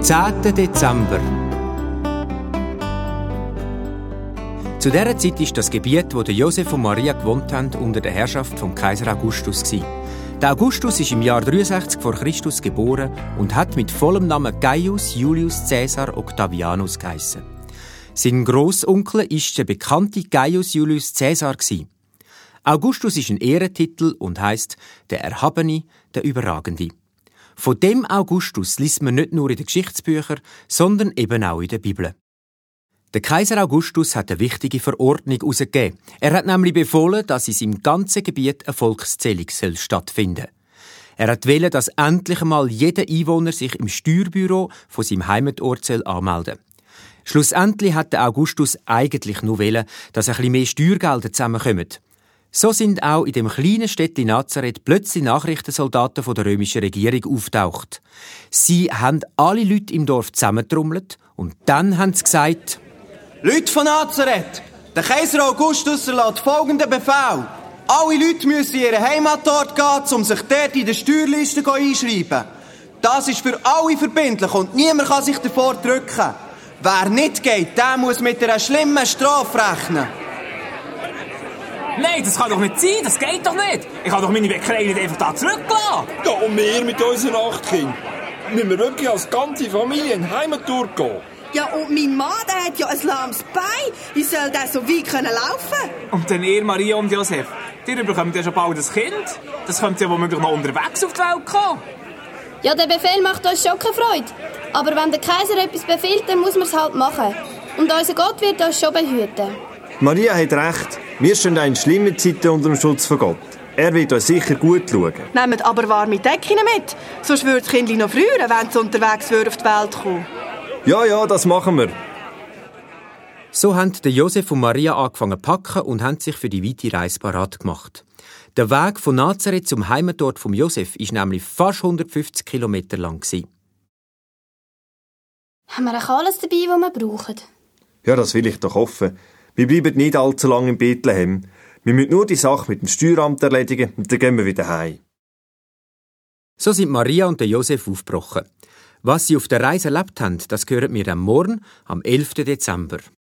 10. Dezember. Zu dieser Zeit ist das Gebiet, wo Josef und Maria gewohnt haben, unter der Herrschaft vom Kaiser Augustus gewesen. Der Augustus ist im Jahr 63 vor Christus geboren und hat mit vollem Namen Gaius Julius Caesar Octavianus geheissen. Sein Grossonkel ist der bekannte Gaius Julius Caesar gewesen. Augustus ist ein Ehrentitel und heisst der Erhabene, der Überragende. Von dem Augustus liest man nicht nur in den Geschichtsbüchern, sondern eben auch in der Bibel. Der Kaiser Augustus hat eine wichtige Verordnung herausgegeben. Er hat nämlich befohlen, dass in seinem ganzen Gebiet eine Volkszählung stattfinden soll. Er hat wollen, dass endlich einmal jeder Einwohner sich im Steuerbüro von seinem Heimatort anmelden soll. Schlussendlich hat der Augustus eigentlich nur wollen, dass ein bisschen mehr Steuergelder zusammenkommen. So sind auch in dem kleinen Städtchen Nazareth plötzlich Nachrichtensoldaten von der römischen Regierung auftaucht. Sie haben alle Leute im Dorf zusammengetrommelt und dann haben sie gesagt: Leute von Nazareth, der Kaiser Augustus erlässt folgenden Befehl. Alle Leute müssen in ihren Heimatort gehen, um sich dort in der Steuerliste einschreiben. Das ist für alle verbindlich und niemand kann sich davor drücken. Wer nicht geht, der muss mit einer schlimmen Strafe rechnen. Nein, das kann doch nicht sein, das geht doch nicht. Ich kann doch meine Bäckerei nicht einfach da zurücklassen. Ja, und wir mit unseren 8 Kindern. Müssen wir wirklich als ganze Familie in die Heimattour gehen? Ja, und mein Mann, der hat ja ein lahmes Bein. Wie soll der so weit laufen können? Und dann ihr, Maria und Josef, ihr bekommt ja schon bald ein Kind. Das könnte ja womöglich noch unterwegs auf die Welt kommen. Ja, der Befehl macht uns schon keine Freude. Aber wenn der Kaiser etwas befiehlt, dann muss man es halt machen. Und unser Gott wird uns schon behüten. Maria hat recht. Wir stehen in schlimmen Zeiten unter dem Schutz von Gott. Er wird uns sicher gut schauen. Nehmt aber warme Decken mit. Sonst würde das Kind noch früher, wenn es unterwegs auf die Welt kommen. Ja, das machen wir. So haben Josef und Maria angefangen zu packen und haben sich für die weite Reise parat gemacht. Der Weg von Nazareth zum Heimatort von Josef war nämlich fast 150 Kilometer lang. Haben wir auch alles dabei, was wir brauchen? Ja, das will ich doch hoffen. Wir bleiben nicht allzu lange in Bethlehem. Wir müssen nur die Sache mit dem Steueramt erledigen und dann gehen wir wieder heim. So sind Maria und Josef aufgebrochen. Was sie auf der Reise erlebt haben, das hören wir am Morgen, am 11. Dezember.